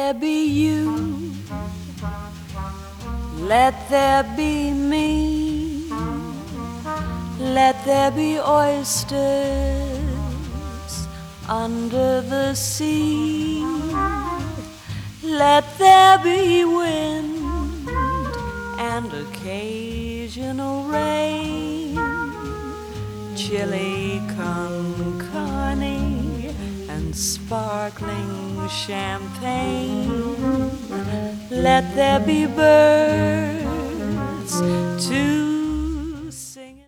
there be you, let there be me, let there be oysters under the sea, let there be wind and occasional rain, chili con carne and sparkling champagne. Let there be birds to